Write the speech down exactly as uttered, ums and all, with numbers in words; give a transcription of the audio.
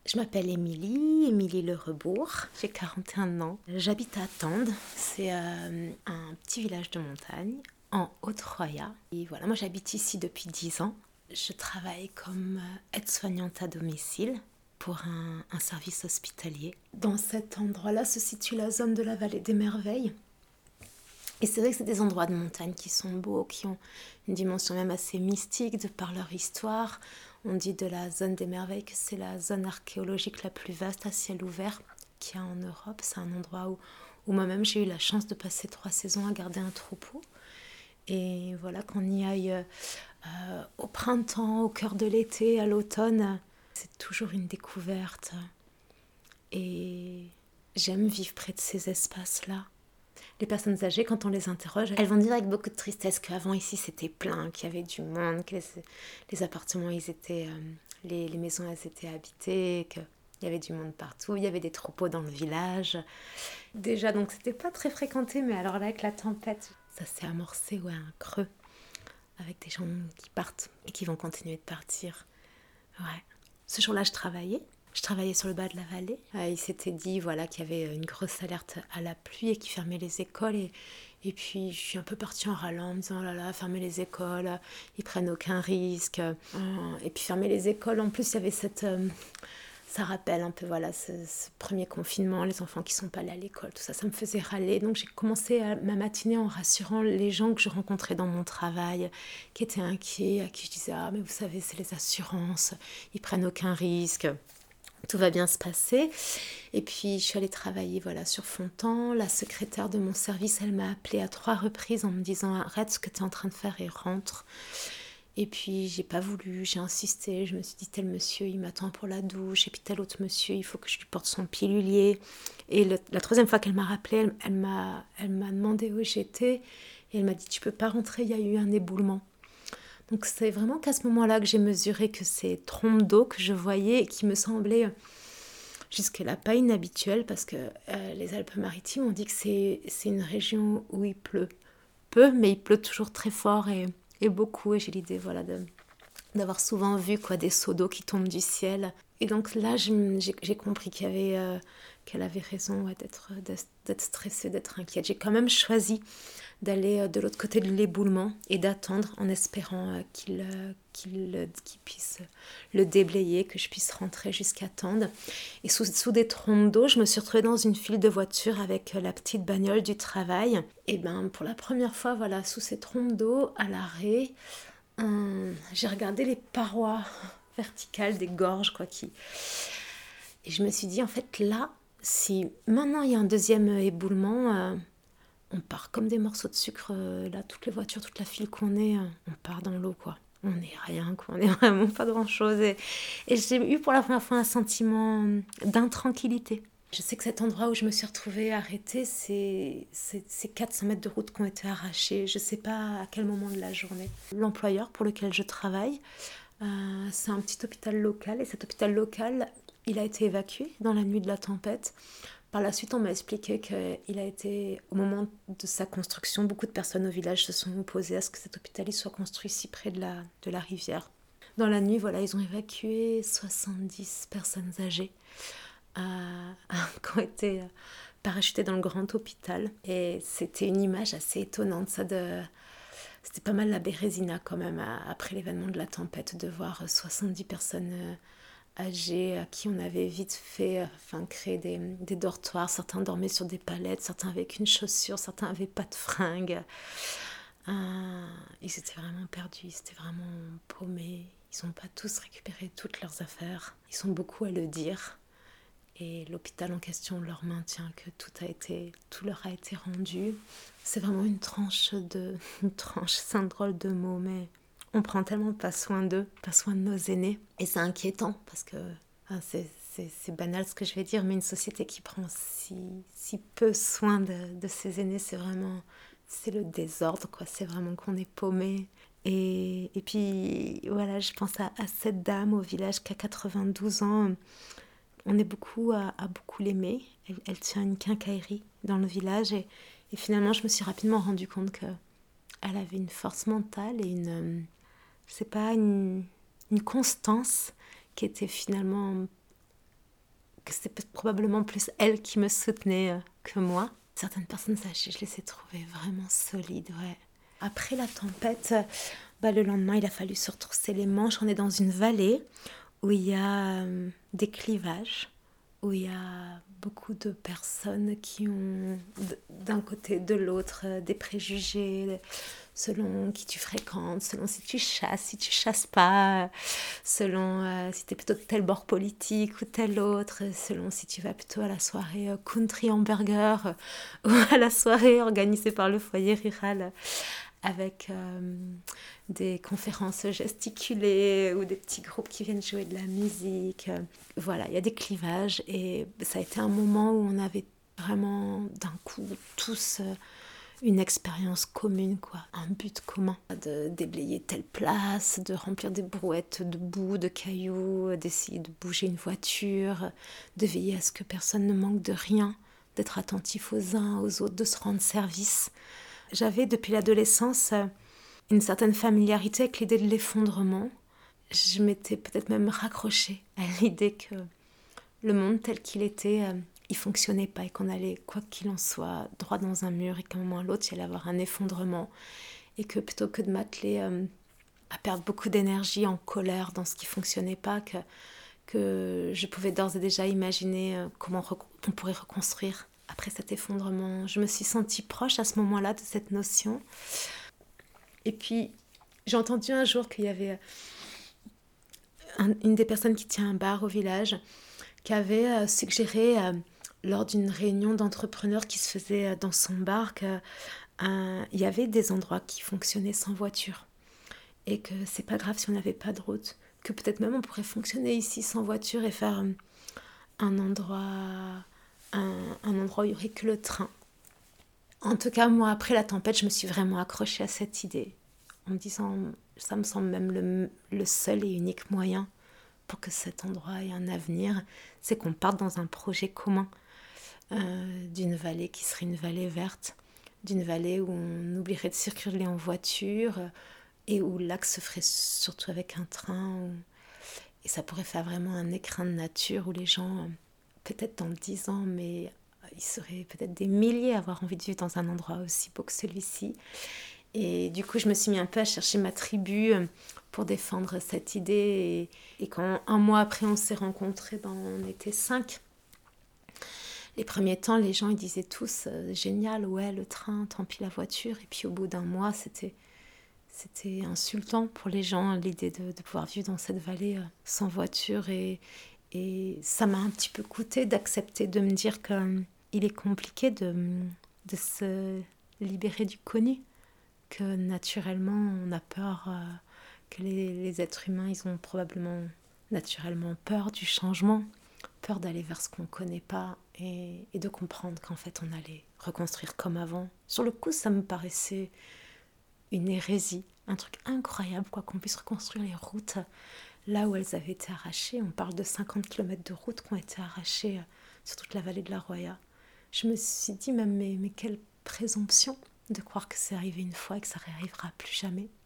Je m'appelle Émilie, Émilie Le Rebourg, j'ai quarante et un ans. J'habite à Tende, c'est euh, un petit village de montagne en Haute-Roya. Et voilà, moi j'habite ici depuis dix ans. Je travaille comme aide-soignante à domicile pour un, un service hospitalier. Dans cet endroit-là se situe la zone de la Vallée des Merveilles. Et c'est vrai que c'est des endroits de montagne qui sont beaux, qui ont une dimension même assez mystique de par leur histoire. On dit de la zone des merveilles que c'est la zone archéologique la plus vaste à ciel ouvert qu'il y a en Europe. C'est un endroit où, où moi-même j'ai eu la chance de passer trois saisons à garder un troupeau. Et voilà, qu'on y aille euh, au printemps, au cœur de l'été, à l'automne, c'est toujours une découverte. Et j'aime vivre près de ces espaces-là. Les personnes âgées, quand on les interroge, elles vont dire avec beaucoup de tristesse qu'avant ici c'était plein, qu'il y avait du monde, que les, les appartements, ils étaient, euh, les, les maisons, elles étaient habitées, qu'il y avait du monde partout, il y avait des troupeaux dans le village. Déjà, donc c'était pas très fréquenté, mais alors là, avec la tempête, ça s'est amorcé, ouais, un creux, avec des gens qui partent et qui vont continuer de partir. Ouais. Ce jour-là, je travaillais. Je travaillais sur le bas de la vallée. Euh, il s'était dit voilà, qu'il y avait une grosse alerte à la pluie et qu'ils fermaient les écoles. Et, et puis, je suis un peu partie en râlant, en me disant, oh là là, fermer les écoles, ils prennent aucun risque. Euh, et puis, fermer les écoles, en plus, il y avait cette... Euh, ça rappelle un peu voilà, ce, ce premier confinement, les enfants qui ne sont pas allés à l'école, tout ça, ça me faisait râler. Donc, j'ai commencé à, ma matinée en rassurant les gens que je rencontrais dans mon travail, qui étaient inquiets, à qui je disais, ah, mais vous savez, c'est les assurances, ils prennent aucun risque. Tout va bien se passer. Et puis, je suis allée travailler voilà, sur Fontan. La secrétaire de mon service, elle m'a appelée à trois reprises en me disant « Arrête ce que tu es en train de faire et rentre ». Et puis, j'ai pas voulu, j'ai insisté. Je me suis dit « Tel monsieur, il m'attend pour la douche. Et puis, tel autre monsieur, il faut que je lui porte son pilulier. » Et le, la troisième fois qu'elle m'a rappelée, elle, elle, m'a, elle m'a demandé où j'étais. Et elle m'a dit « Tu peux pas rentrer, il y a eu un éboulement. » Donc c'est vraiment qu'à ce moment-là que j'ai mesuré que ces trompes d'eau que je voyais et qui me semblaient jusque-là pas inhabituelles parce que euh, les Alpes-Maritimes, on dit que c'est, c'est une région où il pleut peu, mais il pleut toujours très fort et, et beaucoup. Et j'ai l'idée voilà, de, d'avoir souvent vu quoi, des seaux d'eau qui tombent du ciel. Et donc là, j'ai, j'ai compris qu'il y avait, euh, qu'elle avait raison ouais, d'être, d'être stressée, d'être inquiète. J'ai quand même choisi d'aller de l'autre côté de l'éboulement et d'attendre en espérant qu'il, qu'il, qu'il puisse le déblayer, que je puisse rentrer jusqu'à Tende. Et sous, sous des trompes d'eau, je me suis retrouvée dans une file de voitures avec la petite bagnole du travail. Et ben pour la première fois, voilà, sous ces trompes d'eau, à l'arrêt, hum, j'ai regardé les parois verticales des gorges, quoi, qui... Et je me suis dit, en fait, là, si maintenant il y a un deuxième éboulement... Euh, on part comme des morceaux de sucre, là, toutes les voitures, toute la file qu'on est, on part dans l'eau, quoi. On n'est rien, quoi. On n'est vraiment pas grand-chose. Et, et j'ai eu pour la première fois un sentiment d'intranquillité. Je sais que cet endroit où je me suis retrouvée arrêtée, c'est, c'est, c'est quatre cents mètres de route qui ont été arrachés. Je ne sais pas à quel moment de la journée. L'employeur pour lequel je travaille, euh, c'est un petit hôpital local. Et cet hôpital local, il a été évacué dans la nuit de la tempête. Par la suite, on m'a expliqué qu'il a été, au moment de sa construction, beaucoup de personnes au village se sont opposées à ce que cet hôpital soit construit si près de la, de la rivière. Dans la nuit, voilà, ils ont évacué soixante-dix personnes âgées euh, qui ont été parachutées dans le grand hôpital. Et c'était une image assez étonnante, ça, de... C'était pas mal la Bérésina quand même, après l'événement de la tempête, de voir soixante-dix personnes... Euh, âgés à qui on avait vite fait enfin, créer des, des dortoirs. Certains dormaient sur des palettes, certains avec une chaussure, certains n'avaient pas de fringues. Euh, ils étaient vraiment perdus, ils étaient vraiment paumés. Ils n'ont pas tous récupéré toutes leurs affaires. Ils sont beaucoup à le dire. Et l'hôpital en question leur maintient que tout a été, tout leur a été rendu. C'est vraiment une tranche de... Une tranche, c'est un drôle de mot, mais... On prend tellement pas soin d'eux, pas soin de nos aînés. Et c'est inquiétant parce que hein, c'est, c'est, c'est banal ce que je vais dire, mais une société qui prend si, si peu soin de, de ses aînés, c'est vraiment c'est le désordre, quoi. C'est vraiment qu'on est paumé. Et, et puis voilà, je pense à, à cette dame au village qui a quatre-vingt-douze ans. On est beaucoup à, à beaucoup l'aimer. Elle, elle tient une quincaillerie dans le village et, et finalement je me suis rapidement rendu compte que elle avait une force mentale et une... je sais pas, une, une constance qui était finalement que c'était peut-être probablement plus elle qui me soutenait euh, que moi. Certaines personnes, ça, je, je les ai trouvées vraiment solides, ouais. Après la tempête, bah, le lendemain, il a fallu se retrousser les manches. On est dans une vallée où il y a euh, des clivages, où il y a beaucoup de personnes qui ont d'un côté de l'autre euh, des préjugés selon qui tu fréquentes, selon si tu chasses, si tu chasses pas, selon euh, si tu es plutôt de tel bord politique ou tel autre, selon si tu vas plutôt à la soirée euh, country hamburger euh, ou à la soirée organisée par le foyer rural avec euh, des conférences gesticulées ou des petits groupes qui viennent jouer de la musique. Voilà, il y a des clivages et ça a été un moment où on avait vraiment d'un coup tous euh, une expérience commune, quoi, un but commun, de déblayer telle place, de remplir des brouettes de boue, de cailloux, d'essayer de bouger une voiture, de veiller à ce que personne ne manque de rien, d'être attentif aux uns, aux autres, de se rendre service. J'avais depuis l'adolescence une certaine familiarité avec l'idée de l'effondrement. Je m'étais peut-être même raccrochée à l'idée que le monde tel qu'il était, euh, il fonctionnait pas et qu'on allait, quoi qu'il en soit, droit dans un mur et qu'à un moment ou à l'autre, il y allait avoir un effondrement. Et que plutôt que de m'atteler euh, à perdre beaucoup d'énergie en colère dans ce qui fonctionnait pas, que, que je pouvais d'ores et déjà imaginer euh, comment rec- on pourrait reconstruire après cet effondrement. Je me suis sentie proche à ce moment-là de cette notion. Et puis, j'ai entendu un jour qu'il y avait un, une des personnes qui tient un bar au village qui avait euh, suggéré, euh, lors d'une réunion d'entrepreneurs qui se faisait euh, dans son bar, qu'il euh, y avait des endroits qui fonctionnaient sans voiture. Et que c'est pas grave si on n'avait pas de route. Que peut-être même on pourrait fonctionner ici sans voiture et faire euh, un endroit... Un, un endroit où il n'y aurait que le train. En tout cas, moi, après la tempête, je me suis vraiment accrochée à cette idée, en me disant, ça me semble même le, le seul et unique moyen pour que cet endroit ait un avenir, c'est qu'on parte dans un projet commun euh, d'une vallée qui serait une vallée verte, d'une vallée où on oublierait de circuler en voiture euh, et où l'axe se ferait surtout avec un train. Où... Et ça pourrait faire vraiment un écrin de nature où les gens... Euh, peut-être dans dix ans, mais il serait peut-être des milliers à avoir envie de vivre dans un endroit aussi beau que celui-ci. Et du coup, je me suis mis un peu à chercher ma tribu pour défendre cette idée. Et, et quand un mois après, on s'est rencontrés, ben, on était cinq. Les premiers temps, les gens ils disaient tous euh, génial, ouais, le train, tant pis la voiture. Et puis au bout d'un mois, c'était, c'était insultant pour les gens, l'idée de, de pouvoir vivre dans cette vallée euh, sans voiture. Et, Et ça m'a un petit peu coûté d'accepter de me dire qu'il est compliqué de, de se libérer du connu, que naturellement on a peur, euh, que les, les êtres humains ils ont probablement naturellement peur du changement, peur d'aller vers ce qu'on ne connaît pas et, et de comprendre qu'en fait on allait reconstruire comme avant. Sur le coup, ça me paraissait une hérésie, un truc incroyable quoi, qu'on puisse reconstruire les routes là où elles avaient été arrachées. On parle de cinquante kilomètres de routes qui ont été arrachées sur toute la vallée de la Roya. Je me suis dit, même, mais, mais quelle présomption de croire que c'est arrivé une fois et que ça ne réarrivera plus jamais.